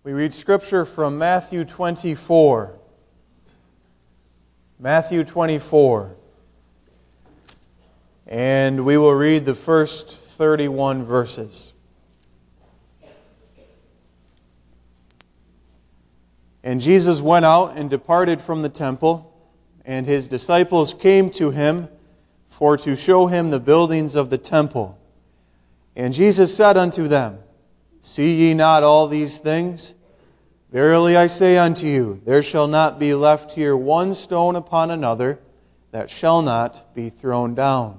We read Scripture from Matthew 24. Matthew 24. And we will read the first 31 verses. And Jesus went out and departed from the temple, and his disciples came to him for to show him the buildings of the temple. And Jesus said unto them, See ye not all these things? Verily I say unto you, there shall not be left here one stone upon another that shall not be thrown down.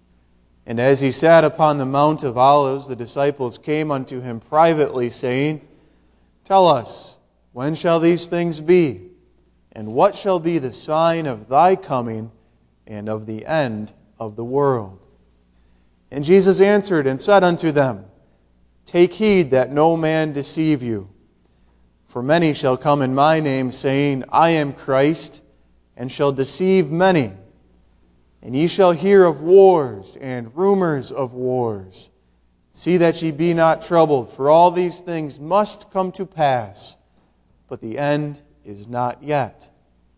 And as he sat upon the Mount of Olives, the disciples came unto him privately, saying, Tell us, when shall these things be? And what shall be the sign of thy coming and of the end of the world? And Jesus answered and said unto them, Take heed that no man deceive you. For many shall come in my name, saying, I am Christ, and shall deceive many. And ye shall hear of wars and rumors of wars. See that ye be not troubled, for all these things must come to pass, but the end is not yet.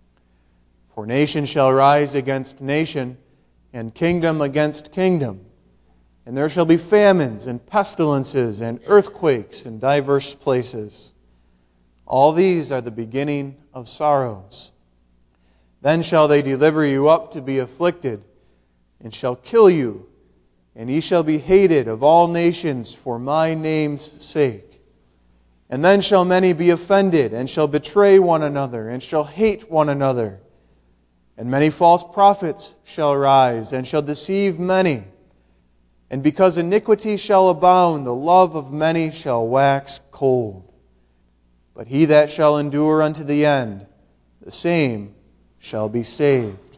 For nation shall rise against nation, and kingdom against kingdom. And there shall be famines and pestilences and earthquakes in diverse places. All these are the beginning of sorrows. Then shall they deliver you up to be afflicted, and shall kill you, and ye shall be hated of all nations for my name's sake. And then shall many be offended, and shall betray one another, and shall hate one another. And many false prophets shall rise, and shall deceive many. And because iniquity shall abound, the love of many shall wax cold. But he that shall endure unto the end, the same shall be saved.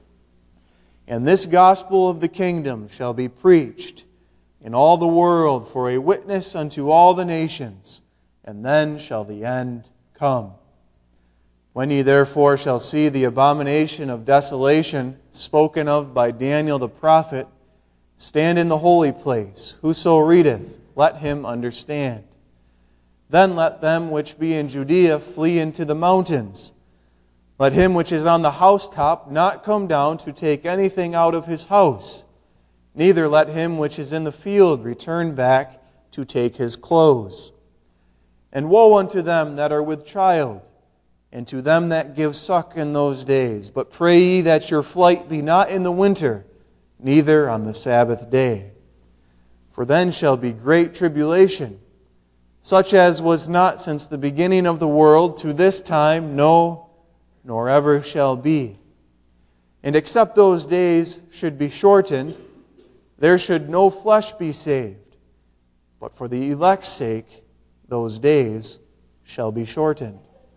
And this gospel of the kingdom shall be preached in all the world for a witness unto all the nations, and then shall the end come. When ye therefore shall see the abomination of desolation spoken of by Daniel the prophet, stand in the holy place. Whoso readeth, let him understand. Then let them which be in Judea flee into the mountains. Let him which is on the housetop not come down to take anything out of his house. Neither let him which is in the field return back to take his clothes. And woe unto them that are with child, and to them that give suck in those days. But pray ye that your flight be not in the winter, neither on the Sabbath day. For then shall be great tribulation, such as was not since the beginning of the world to this time, no, nor ever shall be. And except those days should be shortened, there should no flesh be saved. But for the elect's sake, those days shall be shortened.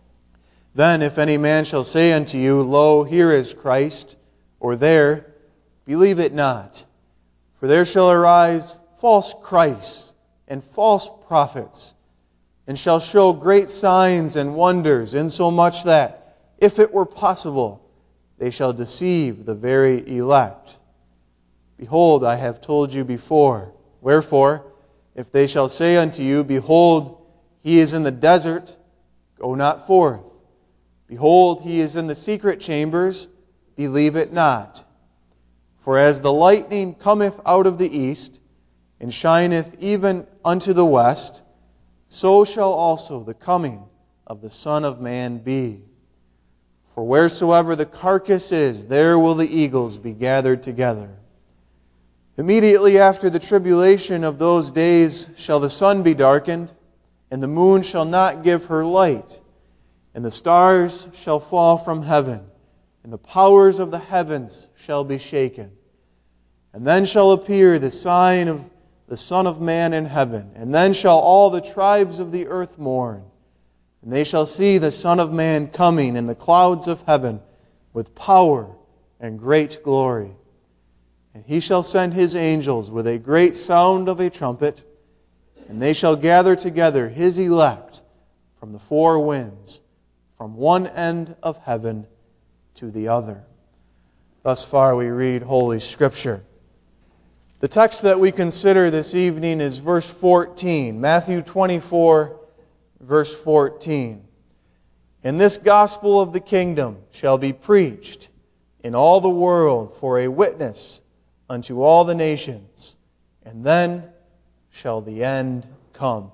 Then if any man shall say unto you, Lo, here is Christ, or there, believe it not. For there shall arise false Christs and false prophets, and shall show great signs and wonders, insomuch that, if it were possible, they shall deceive the very elect. Behold, I have told you before. Wherefore, if they shall say unto you, Behold, he is in the desert, go not forth. Behold, he is in the secret chambers, believe it not. For as the lightning cometh out of the east, and shineth even unto the west, so shall also the coming of the Son of Man be. For wheresoever the carcass is, there will the eagles be gathered together. Immediately after the tribulation of those days shall the sun be darkened, and the moon shall not give her light, and the stars shall fall from heaven, and the powers of the heavens shall be shaken. And then shall appear the sign of the Son of Man in heaven. And then shall all the tribes of the earth mourn. And they shall see the Son of Man coming in the clouds of heaven with power and great glory. And he shall send his angels with a great sound of a trumpet, and they shall gather together his elect from the four winds, from one end of heaven to the other. Thus far we read Holy Scripture. The text that we consider this evening is verse 14, Matthew 24, verse 14. And this gospel of the kingdom shall be preached in all the world for a witness unto all the nations, and then shall the end come.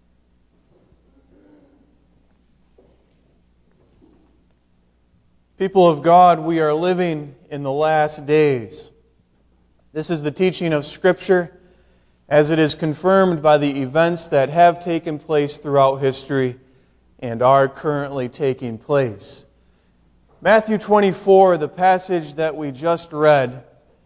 People of God, we are living in the last days. This is the teaching of Scripture as it is confirmed by the events that have taken place throughout history and are currently taking place. Matthew 24, the passage that we just read,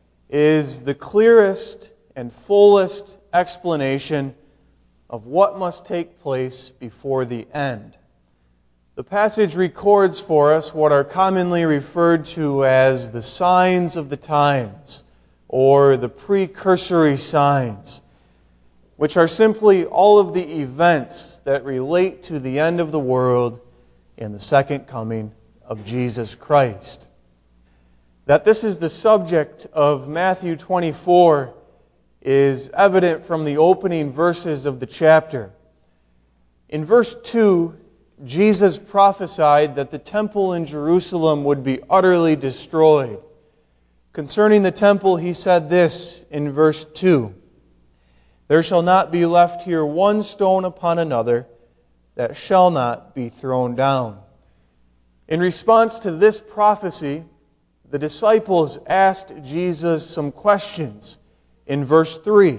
is the clearest and fullest explanation of what must take place before the end. The passage records for us what are commonly referred to as the signs of the times, or the precursory signs, which are simply all of the events that relate to the end of the world and the second coming of Jesus Christ. That this is the subject of Matthew 24 is evident from the opening verses of the chapter. In verse 2, Jesus prophesied that the temple in Jerusalem would be utterly destroyed. Concerning the temple, he said this in verse 2, "There shall not be left here one stone upon another that shall not be thrown down." In response to this prophecy, the disciples asked Jesus some questions in verse 3.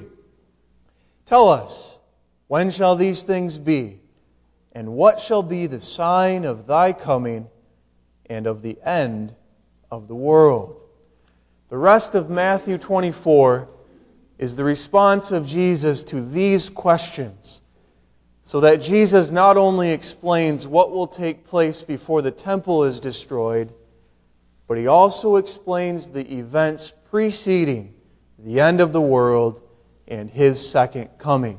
"Tell us, when shall these things be? And what shall be the sign of thy coming and of the end of the world?" The rest of Matthew 24 is the response of Jesus to these questions, so that Jesus not only explains what will take place before the temple is destroyed, but he also explains the events preceding the end of the world and his second coming.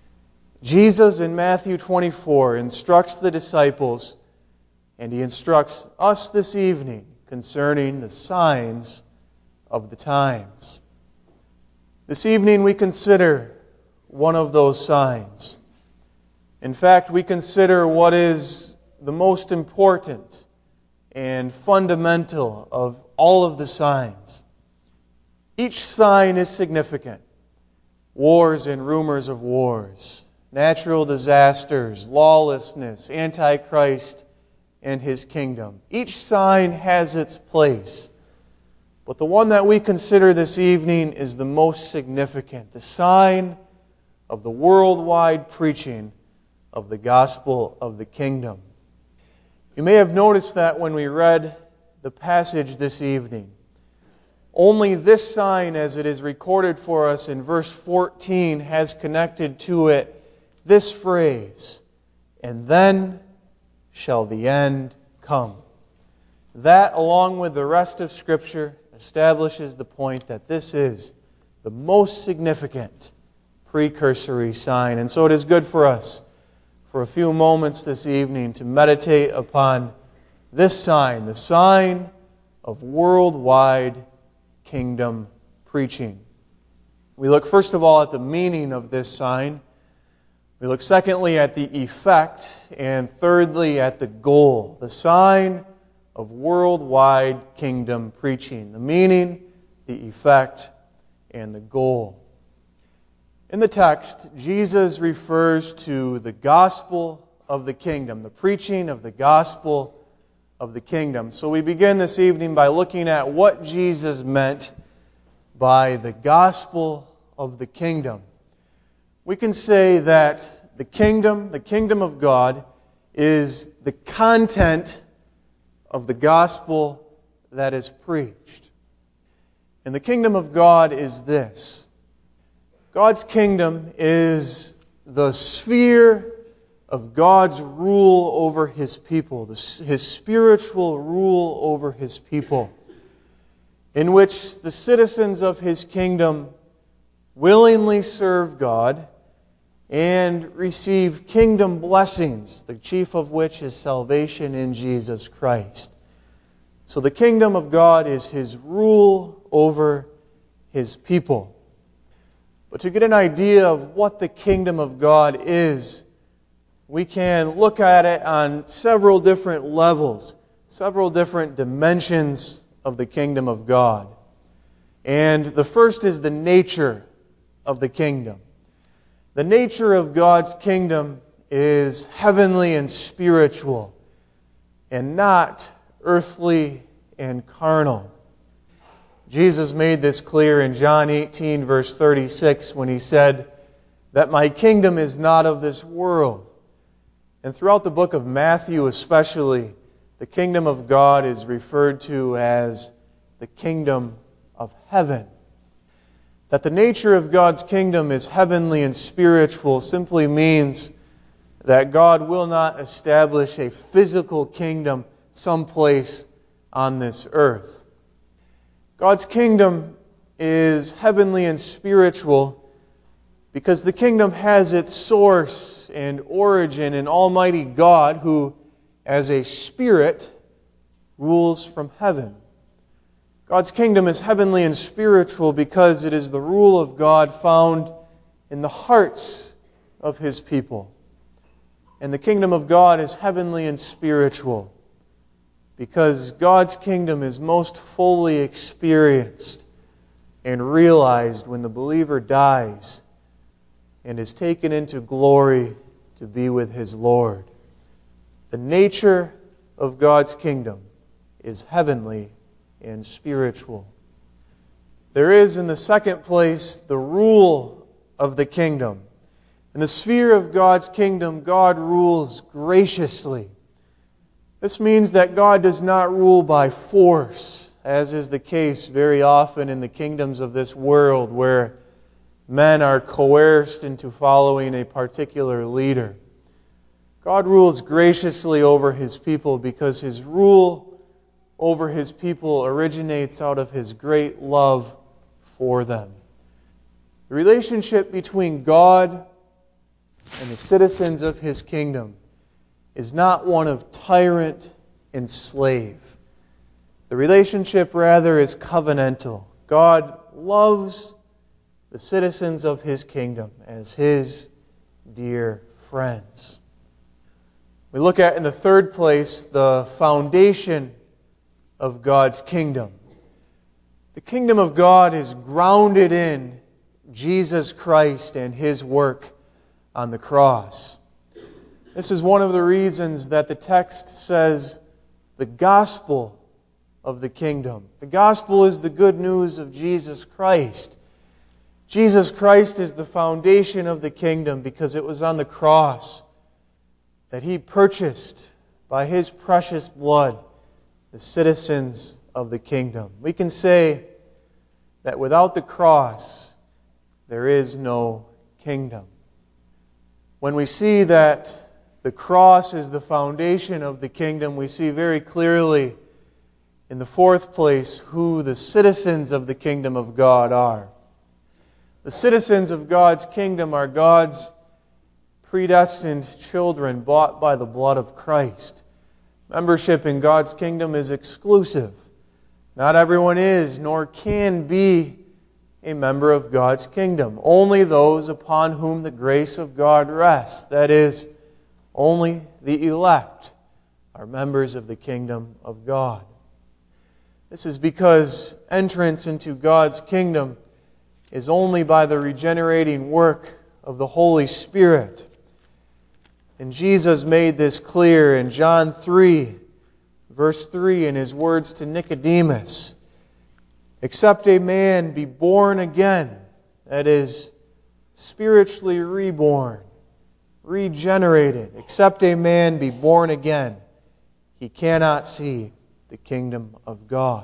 Jesus in Matthew 24 instructs the disciples, and he instructs us this evening concerning the signs of the times. This evening we consider one of those signs. In fact, we consider what is the most important and fundamental of all of the signs. Each sign is significant. Wars and rumors of wars, natural disasters, lawlessness, Antichrist, and his kingdom. Each sign has its place. But the one that we consider this evening is the most significant, the sign of the worldwide preaching of the gospel of the kingdom. You may have noticed that when we read the passage this evening, only this sign, as it is recorded for us in verse 14, has connected to it this phrase, "And then shall the end come." That, along with the rest of Scripture, establishes the point that this is the most significant precursory sign. And so it is good for us, for a few moments this evening, to meditate upon this sign, the sign of worldwide kingdom preaching. We look first of all at the meaning of this sign. We look secondly at the effect, and thirdly at the goal. The sign of worldwide kingdom preaching. The meaning, the effect, and the goal. In the text, Jesus refers to the gospel of the kingdom, the preaching of the gospel of the kingdom. So we begin this evening by looking at what Jesus meant by the gospel of the kingdom. We can say that the kingdom of God, is the content of the gospel that is preached. And the kingdom of God is this. God's kingdom is the sphere of God's rule over His people, His spiritual rule over His people, in which the citizens of His kingdom willingly serve God and receive kingdom blessings, the chief of which is salvation in Jesus Christ. So the kingdom of God is His rule over His people. But to get an idea of what the kingdom of God is, we can look at it on several different levels, several different dimensions of the kingdom of God. And the first is the nature of the kingdom. The nature of God's kingdom is heavenly and spiritual, and not earthly and carnal. Jesus made this clear in John 18, verse 36, when He said that my kingdom is not of this world. And throughout the book of Matthew especially, the kingdom of God is referred to as the kingdom of heaven. That the nature of God's kingdom is heavenly and spiritual simply means that God will not establish a physical kingdom someplace on this earth. God's kingdom is heavenly and spiritual because the kingdom has its source and origin in Almighty God, who, as a spirit, rules from heaven. God's kingdom is heavenly and spiritual because it is the rule of God found in the hearts of His people. And the kingdom of God is heavenly and spiritual because God's kingdom is most fully experienced and realized when the believer dies and is taken into glory to be with his Lord. The nature of God's kingdom is heavenly and spiritual. There is, in the second place, the rule of the kingdom. In the sphere of God's kingdom, God rules graciously. This means that God does not rule by force, as is the case very often in the kingdoms of this world, where men are coerced into following a particular leader. God rules graciously over His people because His rule over His people originates out of His great love for them. The relationship between God and the citizens of His kingdom is not one of tyrant and slave. The relationship, rather, is covenantal. God loves the citizens of His kingdom as His dear friends. We look at, in the third place, the foundation of God's kingdom. The kingdom of God is grounded in Jesus Christ and His work on the cross. This is one of the reasons that the text says the gospel of the kingdom. The gospel is the good news of Jesus Christ. Jesus Christ is the foundation of the kingdom because it was on the cross that He purchased by His precious blood the citizens of the kingdom. We can say that without the cross, there is no kingdom. When we see that the cross is the foundation of the kingdom, we see very clearly, in the fourth place, who the citizens of the kingdom of God are. The citizens of God's kingdom are God's predestined children bought by the blood of Christ. Membership in God's kingdom is exclusive. Not everyone is, nor can be, a member of God's kingdom. Only those upon whom the grace of God rests, that is, only the elect, are members of the kingdom of God. This is because entrance into God's kingdom is only by the regenerating work of the Holy Spirit. And Jesus made this clear in John 3, verse 3, in His words to Nicodemus. Except a man be born again, that is, spiritually reborn, regenerated, except a man be born again, he cannot see the kingdom of God.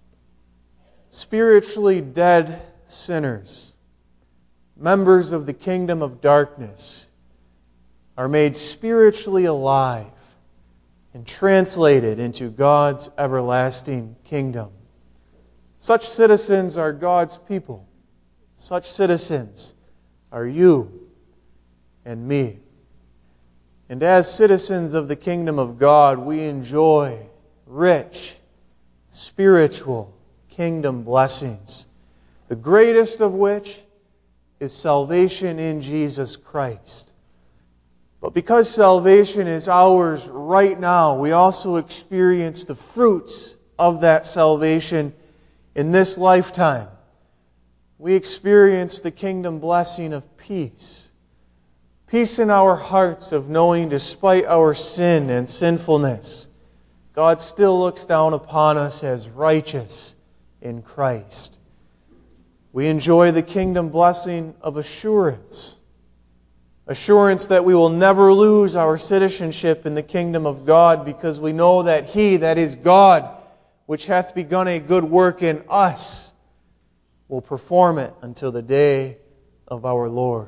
Spiritually dead sinners, members of the kingdom of darkness, are made spiritually alive and translated into God's everlasting kingdom. Such citizens are God's people. Such citizens are you and me. And as citizens of the kingdom of God, we enjoy rich, spiritual kingdom blessings, the greatest of which is salvation in Jesus Christ. But because salvation is ours right now, we also experience the fruits of that salvation in this lifetime. We experience the kingdom blessing of peace. Peace in our hearts of knowing despite our sin and sinfulness, God still looks down upon us as righteous in Christ. We enjoy the kingdom blessing of assurance. Assurance that we will never lose our citizenship in the kingdom of God, because we know that He, that is God, which hath begun a good work in us, will perform it until the day of our Lord.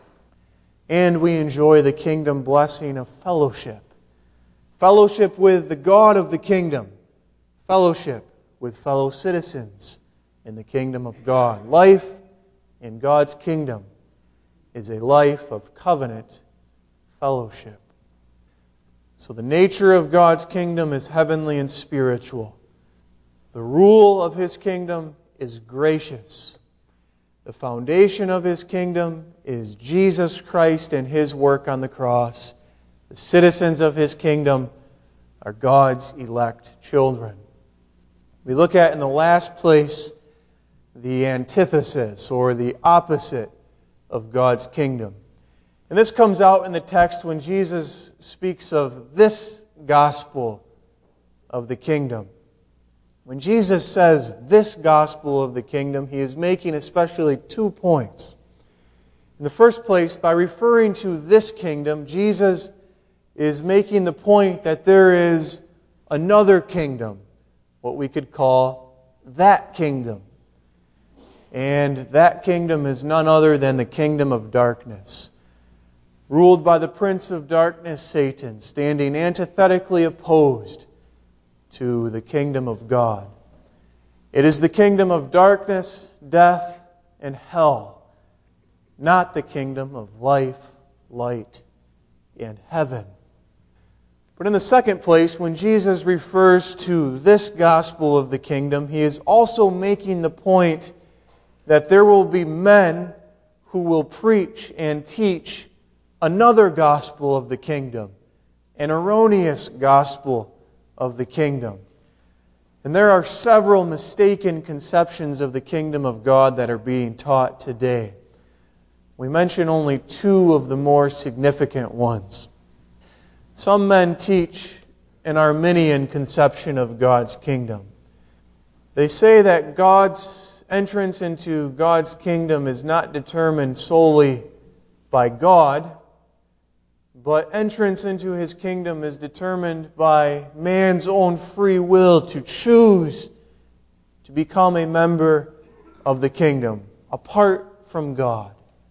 And we enjoy the kingdom blessing of fellowship. Fellowship with the God of the kingdom. Fellowship with fellow citizens in the kingdom of God. Life in God's kingdom is a life of covenant fellowship. So the nature of God's kingdom is heavenly and spiritual. The rule of His kingdom is gracious. The foundation of His kingdom is Jesus Christ and His work on the cross. The citizens of His kingdom are God's elect children. We look at in the last place the antithesis or the opposite of God's kingdom. And this comes out in the text when Jesus speaks of this gospel of the kingdom. When Jesus says this gospel of the kingdom, He is making especially 2 points. In the first place, by referring to this kingdom, Jesus is making the point that there is another kingdom, what we could call that kingdom. And that kingdom is none other than the kingdom of darkness, ruled by the prince of darkness, Satan, standing antithetically opposed to the kingdom of God. It is the kingdom of darkness, death, and hell, not the kingdom of life, light, and heaven. But in the second place, when Jesus refers to this gospel of the kingdom, He is also making the point that there will be men who will preach and teach another gospel of the kingdom, an erroneous gospel of the kingdom. And there are several mistaken conceptions of the kingdom of God that are being taught today. We mention only 2 of the more significant ones. Some men teach an Arminian conception of God's kingdom. They say that God's entrance into God's kingdom is not determined solely by God, but entrance into His kingdom is determined by man's own free will to choose to become a member of the kingdom, apart from God,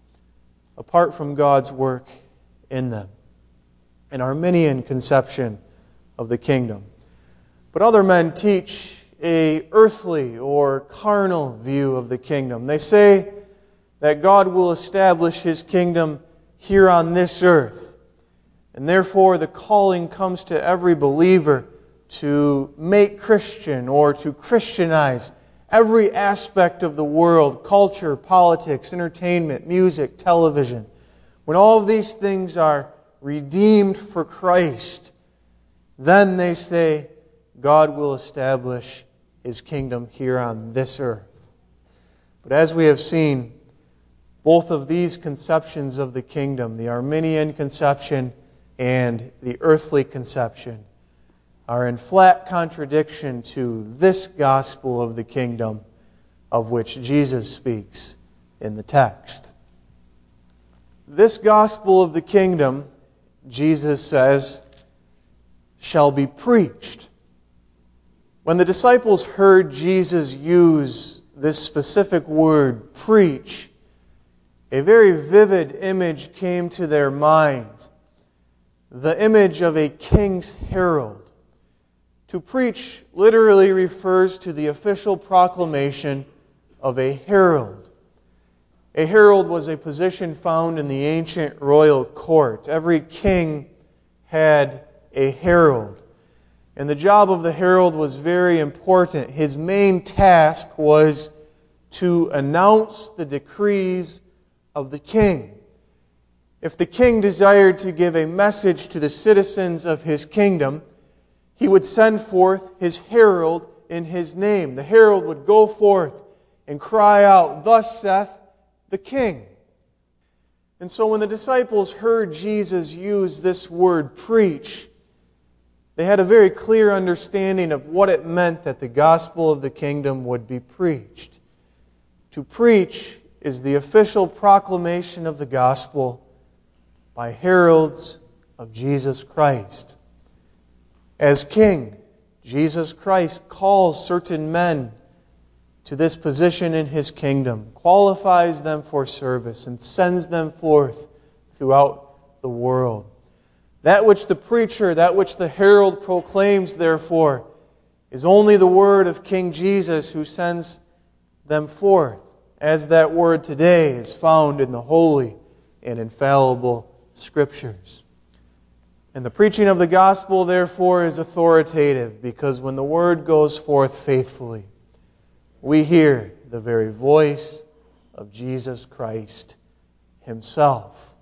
apart from God's work in them. An Arminian conception of the kingdom. But other men teach an earthly or carnal view of the kingdom. They say that God will establish His kingdom here on this earth. And therefore the calling comes to every believer to make Christian or to Christianize every aspect of the world, culture, politics, entertainment, music, television. When all of these things are redeemed for Christ, then they say God will establish His kingdom here on this earth. But as we have seen, both of these conceptions of the kingdom, the Arminian conception and the earthly conception, are in flat contradiction to this gospel of the kingdom of which Jesus speaks in the text. This gospel of the kingdom, Jesus says, shall be preached. When the disciples heard Jesus use this specific word, preach, a very vivid image came to their mind. The image of a king's herald. To preach literally refers to the official proclamation of a herald. A herald was a position found in the ancient royal court. Every king had a herald. And the job of the herald was very important. His main task was to announce the decrees of the king. If the king desired to give a message to the citizens of his kingdom, he would send forth his herald in his name. The herald would go forth and cry out, "Thus saith the king." And so when the disciples heard Jesus use this word, preach, they had a very clear understanding of what it meant that the gospel of the kingdom would be preached. To preach is the official proclamation of the gospel by heralds of Jesus Christ. As king, Jesus Christ calls certain men to this position in His kingdom, qualifies them for service, and sends them forth throughout the world. That which the preacher, that which the herald proclaims, therefore, is only the word of King Jesus who sends them forth, as that word today is found in the holy and infallible Scriptures. And the preaching of the gospel, therefore, is authoritative, because when the word goes forth faithfully, we hear the very voice of Jesus Christ Himself.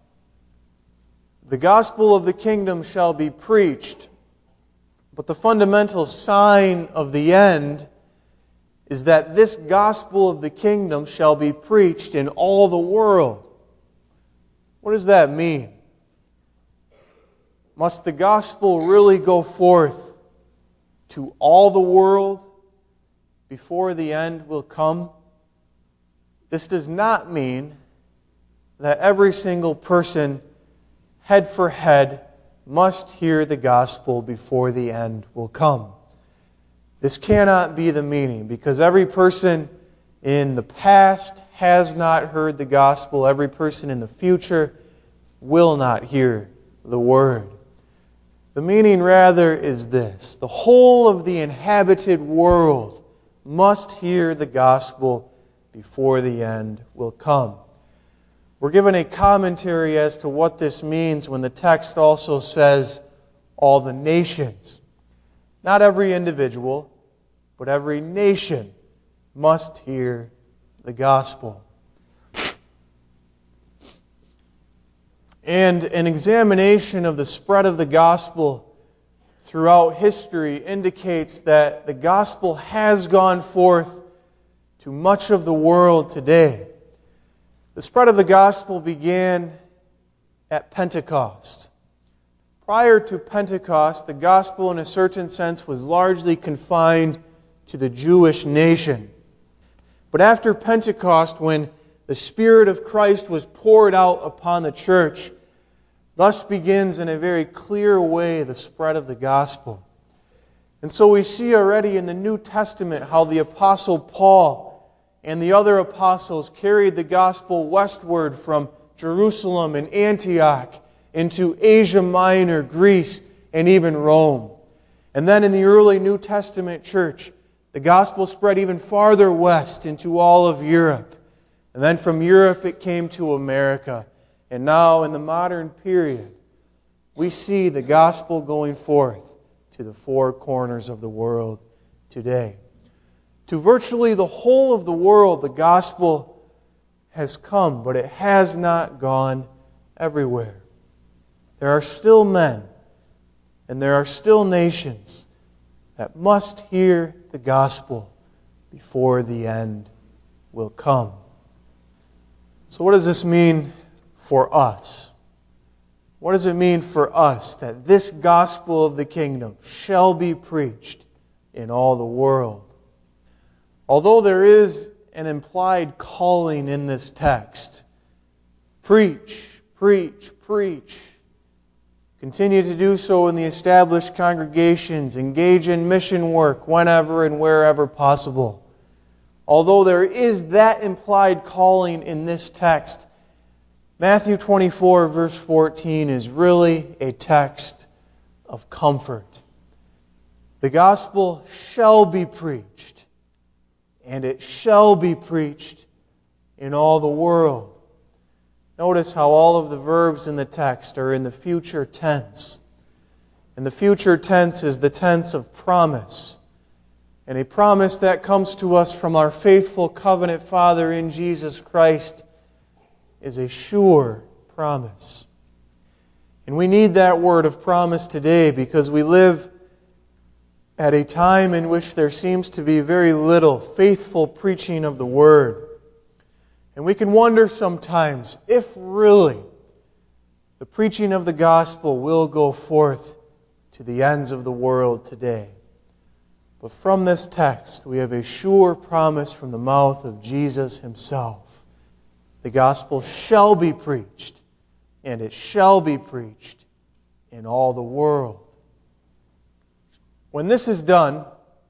The gospel of the kingdom shall be preached, but the fundamental sign of the end is that this gospel of the kingdom shall be preached in all the world. What does that mean? Must the gospel really go forth to all the world before the end will come? This does not mean that every single person, head for head, must hear the gospel before the end will come. This cannot be the meaning, because every person in the past has not heard the gospel. Every person in the future will not hear the word. The meaning rather is this: the whole of the inhabited world must hear the gospel before the end will come. We're given a commentary as to what this means when the text also says all the nations. Not every individual, but every nation must hear the gospel. And an examination of the spread of the gospel throughout history indicates that the gospel has gone forth to much of the world today. The spread of the gospel began at Pentecost. Prior to Pentecost, the gospel in a certain sense was largely confined to the Jewish nation. But after Pentecost, when the Spirit of Christ was poured out upon the church, thus begins in a very clear way the spread of the gospel. And so we see already in the New Testament how the Apostle Paul and the other apostles carried the gospel westward from Jerusalem and Antioch into Asia Minor, Greece, and even Rome. And then in the early New Testament church, the gospel spread even farther west into all of Europe. And then from Europe it came to America. And now in the modern period, we see the gospel going forth to the four corners of the world today. To virtually the whole of the world, the gospel has come, but it has not gone everywhere. There are still men and there are still nations that must hear the gospel before the end will come. So what does this mean for us? What does it mean for us that this gospel of the kingdom shall be preached in all the world? Although there is an implied calling in this text, preach, preach, preach. Continue to do so in the established congregations. Engage in mission work whenever and wherever possible. Although there is that implied calling in this text, Matthew 24, verse 14 is really a text of comfort. The gospel shall be preached, and it shall be preached in all the world. Notice how all of the verbs in the text are in the future tense. And the future tense is the tense of promise. And a promise that comes to us from our faithful covenant Father in Jesus Christ is a sure promise. And we need that word of promise today because we live at a time in which there seems to be very little faithful preaching of the Word. And we can wonder sometimes if really the preaching of the gospel will go forth to the ends of the world today. But from this text, we have a sure promise from the mouth of Jesus Himself. The gospel shall be preached, and it shall be preached in all the world. When this is done,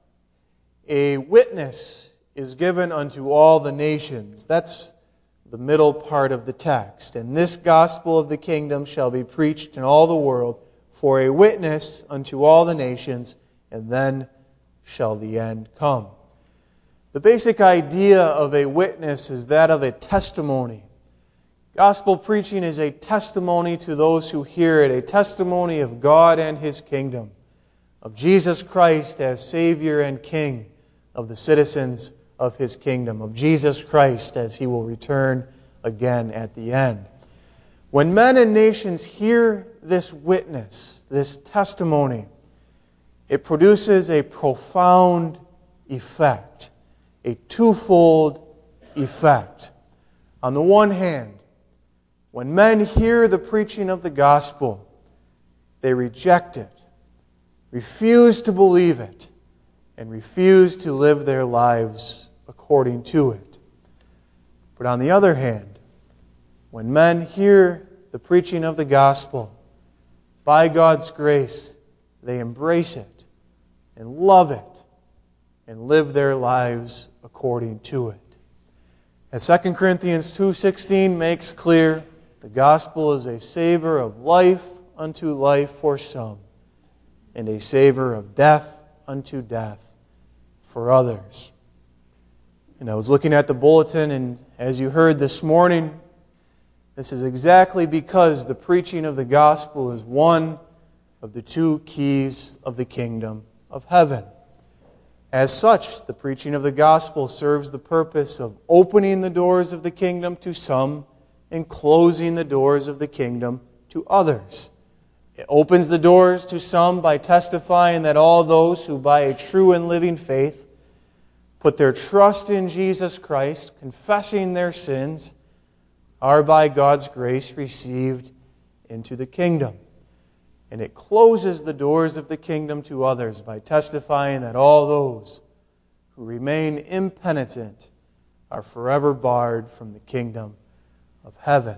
a witness is given unto all the nations. That's the middle part of the text. And this gospel of the kingdom shall be preached in all the world for a witness unto all the nations, and then shall the end come. The basic idea of a witness is that of a testimony. Gospel preaching is a testimony to those who hear it, a testimony of God and His kingdom, of Jesus Christ as Savior and King of the citizens of His kingdom, of Jesus Christ as He will return again at the end. When men and nations hear this witness, this testimony, it produces a profound effect, a twofold effect. On the one hand, when men hear the preaching of the gospel, they reject it, refuse to believe it, and refuse to live their lives according to it. But on the other hand, when men hear the preaching of the gospel, by God's grace, they embrace it and love it and live their lives according to it. As 2 Corinthians 2:16 makes clear, the gospel is a savor of life unto life for some, and a savor of death unto death for others. And I was looking at the bulletin, and as you heard this morning, this is exactly because the preaching of the gospel is one of the two keys of the kingdom of heaven. As such, the preaching of the gospel serves the purpose of opening the doors of the kingdom to some and closing the doors of the kingdom to others. It opens the doors to some by testifying that all those who by a true and living faith put their trust in Jesus Christ, confessing their sins, are by God's grace received into the kingdom. And it closes the doors of the kingdom to others by testifying that all those who remain impenitent are forever barred from the kingdom of heaven.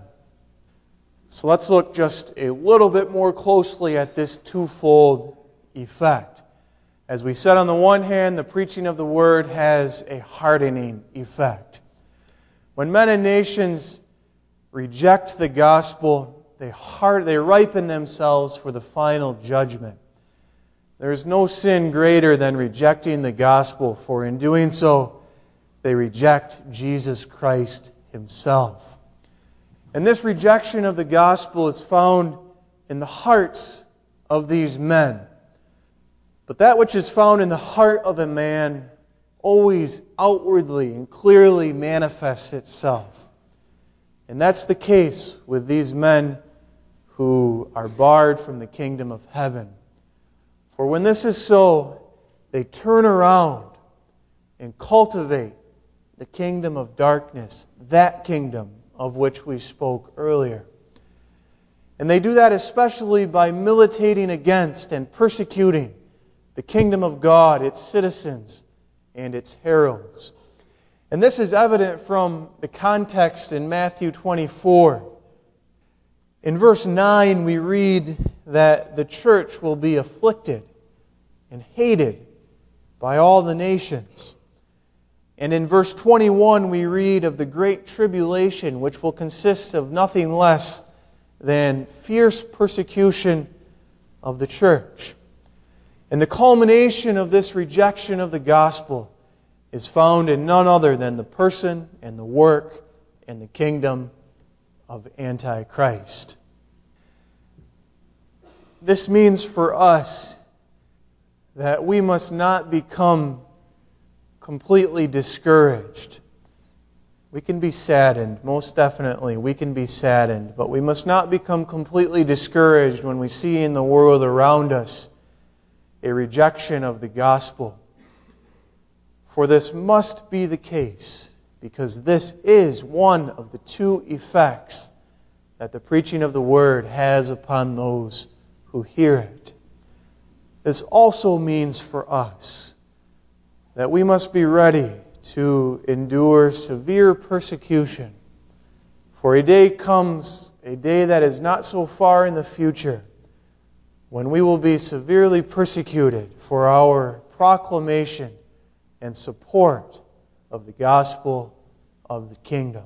So let's look just a little bit more closely at this twofold effect. As we said, on the one hand, the preaching of the Word has a hardening effect. When men and nations reject the gospel, they ripen themselves for the final judgment. There is no sin greater than rejecting the gospel, for in doing so, they reject Jesus Christ Himself. And this rejection of the gospel is found in the hearts of these men. But that which is found in the heart of a man always outwardly and clearly manifests itself. And that's the case with these men who are barred from the kingdom of heaven. For when this is so, they turn around and cultivate the kingdom of darkness, that kingdom of which we spoke earlier. And they do that especially by militating against and persecuting the kingdom of God, its citizens, and its heralds. And this is evident from the context in Matthew 24. In verse 9 we read that the church will be afflicted and hated by all the nations. And in verse 21 we read of the great tribulation, which will consist of nothing less than fierce persecution of the church. And the culmination of this rejection of the gospel is found in none other than the person and the work and the kingdom of Antichrist. This means for us that we must not become completely discouraged. We can be saddened, most definitely, we can be saddened, but we must not become completely discouraged when we see in the world around us a rejection of the gospel. For this must be the case, because this is one of the two effects that the preaching of the Word has upon those who hear it. This also means for us that we must be ready to endure severe persecution. For a day comes, a day that is not so far in the future, when we will be severely persecuted for our proclamation and support of the gospel of the kingdom.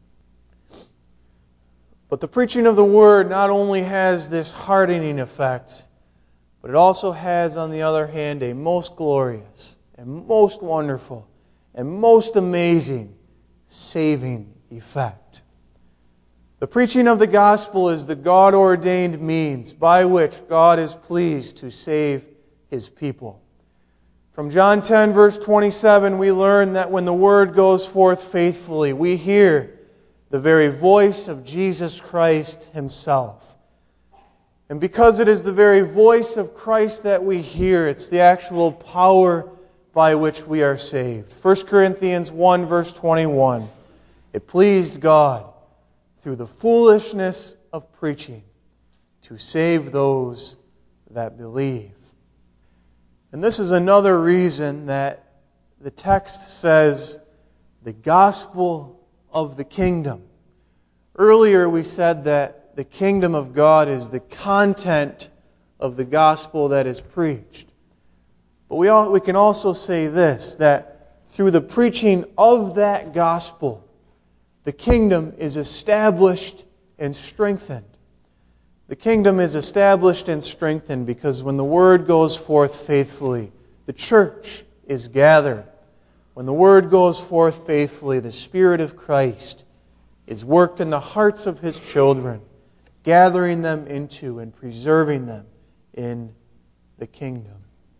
But the preaching of the Word not only has this hardening effect, but it also has, on the other hand, a most glorious and most wonderful and most amazing saving effect. The preaching of the gospel is the God-ordained means by which God is pleased to save His people. From John 10, verse 27, we learn that when the Word goes forth faithfully, we hear the very voice of Jesus Christ Himself. And because it is the very voice of Christ that we hear, it's the actual power by which we are saved. 1 Corinthians 1, verse 21, it pleased God through the foolishness of preaching to save those that believe. And this is another reason that the text says the gospel of the kingdom. Earlier we said that the kingdom of God is the content of the gospel that is preached. But we can also say this, that through the preaching of that gospel, the kingdom is established and strengthened. The kingdom is established and strengthened because when the Word goes forth faithfully, the church is gathered. When the Word goes forth faithfully, the Spirit of Christ is worked in the hearts of His children, gathering them into and preserving them in the kingdom.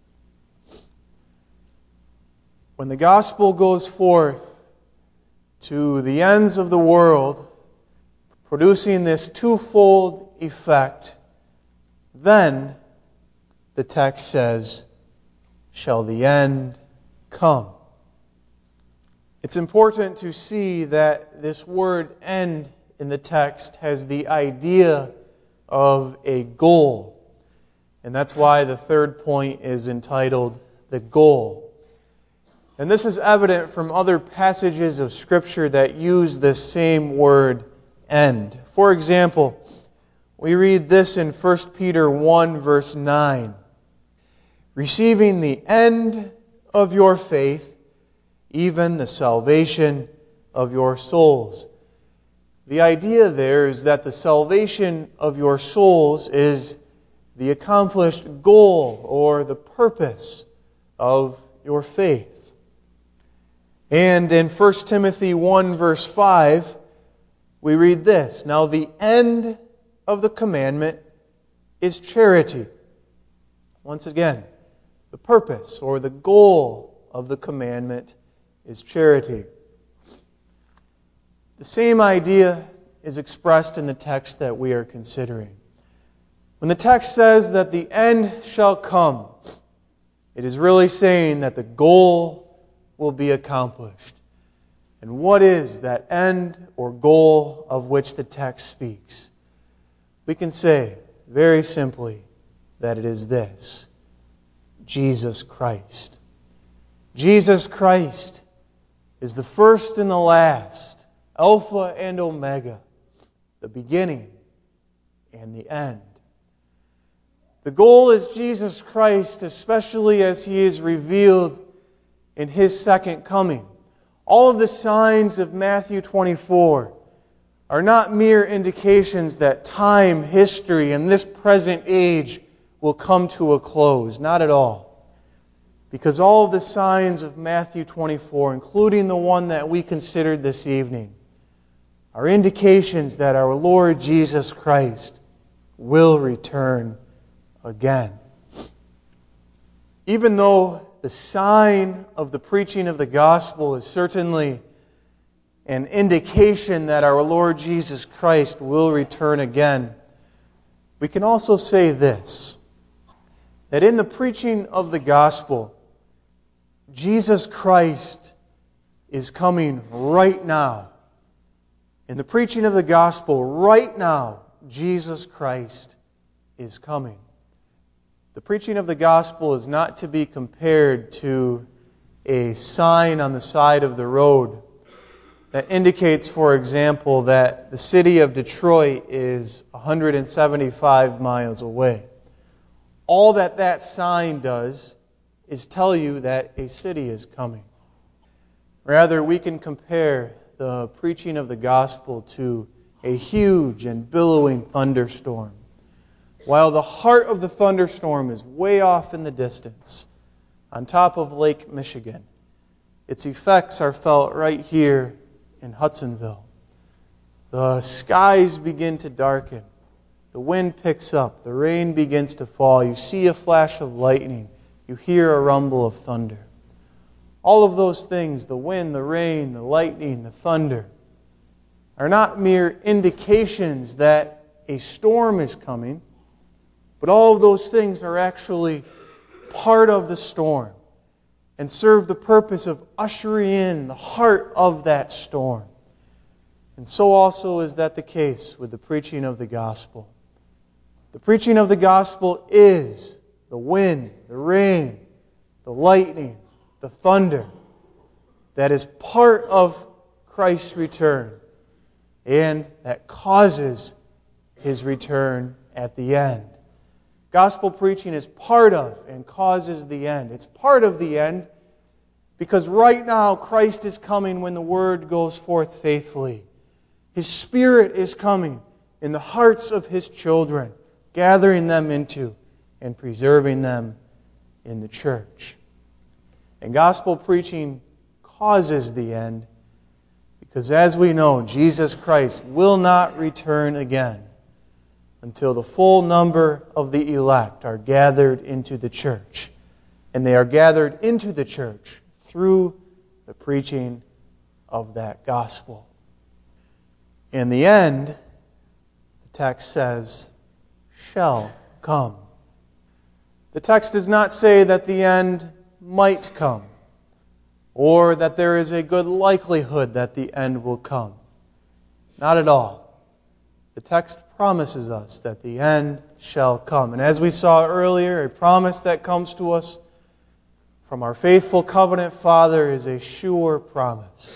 When the gospel goes forth to the ends of the world, producing this twofold effect, then, the text says, shall the end come. It's important to see that this word end in the text has the idea of a goal. And that's why the third point is entitled the goal. And this is evident from other passages of Scripture that use this same word end. For example, we read this in 1 Peter 1, verse 9. Receiving the end of your faith, even the salvation of your souls. The idea there is that the salvation of your souls is the accomplished goal or the purpose of your faith. And in 1 Timothy 1, verse 5, we read this, now the end of the commandment is charity. Once again, the purpose or the goal of the commandment is charity. The same idea is expressed in the text that we are considering. When the text says that the end shall come, it is really saying that the goal will be accomplished. And what is that end or goal of which the text speaks? We can say very simply that it is this: Jesus Christ. Jesus Christ is the first and the last, Alpha and Omega, the beginning and the end. The goal is Jesus Christ, especially as He is revealed in His second coming. All of the signs of Matthew 24 are not mere indications that time, history, and this present age will come to a close. Not at all. Because all of the signs of Matthew 24, including the one that we considered this evening, are indications that our Lord Jesus Christ will return again. Even though the sign of the preaching of the gospel is certainly an indication that our Lord Jesus Christ will return again, we can also say this, that in the preaching of the gospel, Jesus Christ is coming right now. In the preaching of the gospel, right now, Jesus Christ is coming. The preaching of the gospel is not to be compared to a sign on the side of the road that indicates, for example, that the city of Detroit is 175 miles away. All that sign does is tell you that a city is coming. Rather, we can compare the preaching of the gospel to a huge and billowing thunderstorm. While the heart of the thunderstorm is way off in the distance, on top of Lake Michigan, its effects are felt right here in Hudsonville. The skies begin to darken. The wind picks up. The rain begins to fall. You see a flash of lightning. You hear a rumble of thunder. All of those things, the wind, the rain, the lightning, the thunder, are not mere indications that a storm is coming, but all of those things are actually part of the storm and serve the purpose of ushering in the heart of that storm. And so also is that the case with the preaching of the gospel. The preaching of the gospel is the wind, the rain, the lightning, the thunder that is part of Christ's return and that causes His return at the end. Gospel preaching is part of and causes the end. It's part of the end because right now Christ is coming when the Word goes forth faithfully. His Spirit is coming in the hearts of His children, gathering them into and preserving them in the church. And gospel preaching causes the end because, as we know, Jesus Christ will not return again until the full number of the elect are gathered into the church. And they are gathered into the church through the preaching of that gospel. In the end, the text says, shall come. The text does not say that the end might come, or that there is a good likelihood that the end will come. Not at all. The text promises us that the end shall come. And as we saw earlier, a promise that comes to us from our faithful covenant Father is a sure promise.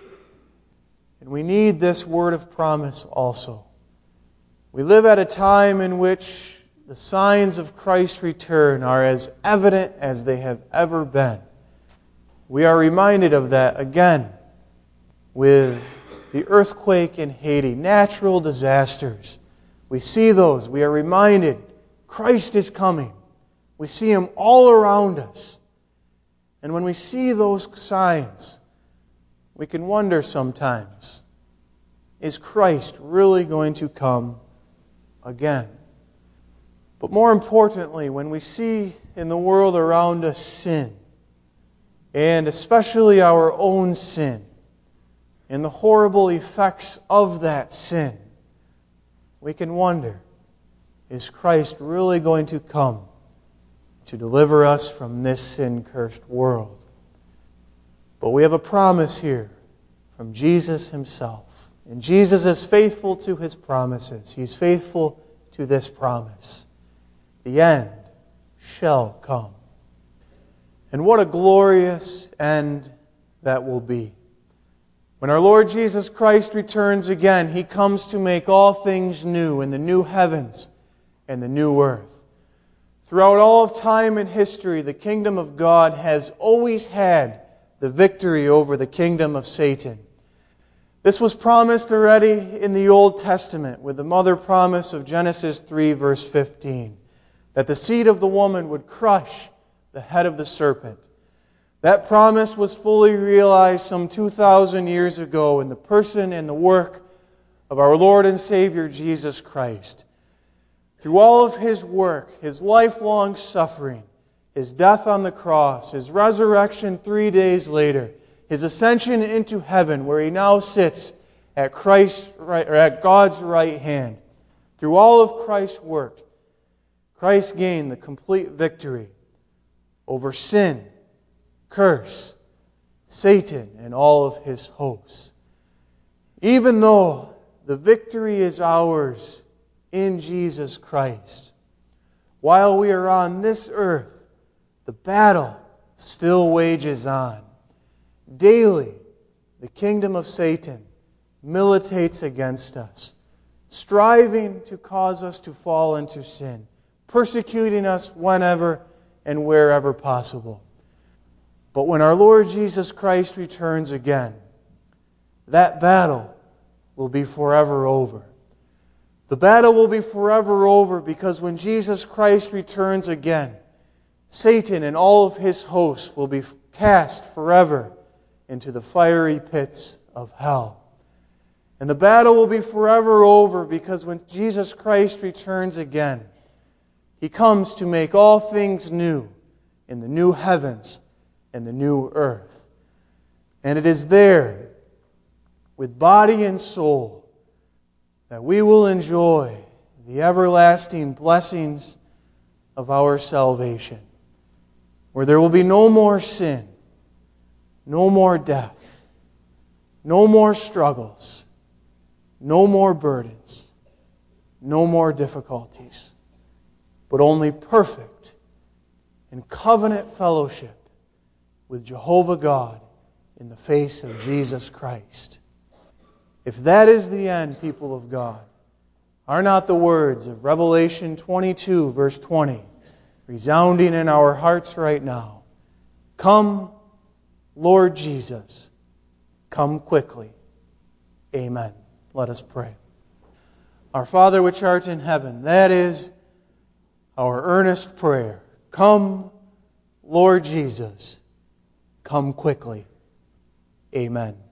And we need this word of promise also. We live at a time in which the signs of Christ's return are as evident as they have ever been. We are reminded of that again with the earthquake in Haiti, natural disasters. We see those. We are reminded Christ is coming. We see Him all around us. And when we see those signs, we can wonder sometimes, is Christ really going to come again? But more importantly, when we see in the world around us sin, and especially our own sin, and the horrible effects of that sin, we can wonder, is Christ really going to come to deliver us from this sin-cursed world? But we have a promise here from Jesus Himself. And Jesus is faithful to His promises. He's faithful to this promise. The end shall come. And what a glorious end that will be. When our Lord Jesus Christ returns again, He comes to make all things new in the new heavens and the new earth. Throughout all of time and history, the kingdom of God has always had the victory over the kingdom of Satan. This was promised already in the Old Testament with the mother promise of Genesis 3, verse 15, that the seed of the woman would crush the head of the serpent. That promise was fully realized some 2,000 years ago in the person and the work of our Lord and Savior Jesus Christ. Through all of His work, His lifelong suffering, His death on the cross, His resurrection 3 days later, His ascension into heaven, where He now sits at Christ's right, or at God's right hand. Through all of Christ's work, Christ gained the complete victory over sin, curse, Satan, and all of his hosts. Even though the victory is ours in Jesus Christ, while we are on this earth, the battle still wages on. Daily, the kingdom of Satan militates against us, striving to cause us to fall into sin, persecuting us whenever and wherever possible. But when our Lord Jesus Christ returns again, that battle will be forever over. The battle will be forever over because when Jesus Christ returns again, Satan and all of his hosts will be cast forever into the fiery pits of hell. And the battle will be forever over because when Jesus Christ returns again, He comes to make all things new in the new heavens and the new earth. And it is there, with body and soul, that we will enjoy the everlasting blessings of our salvation, where there will be no more sin, no more death, no more struggles, no more burdens, no more difficulties, but only perfect and covenant fellowship with Jehovah God in the face of Jesus Christ. If that is the end, people of God, are not the words of Revelation 22, verse 20, resounding in our hearts right now? Come, Lord Jesus, come quickly. Amen. Let us pray. Our Father which art in heaven, that is our earnest prayer. Come, Lord Jesus, come quickly. Amen.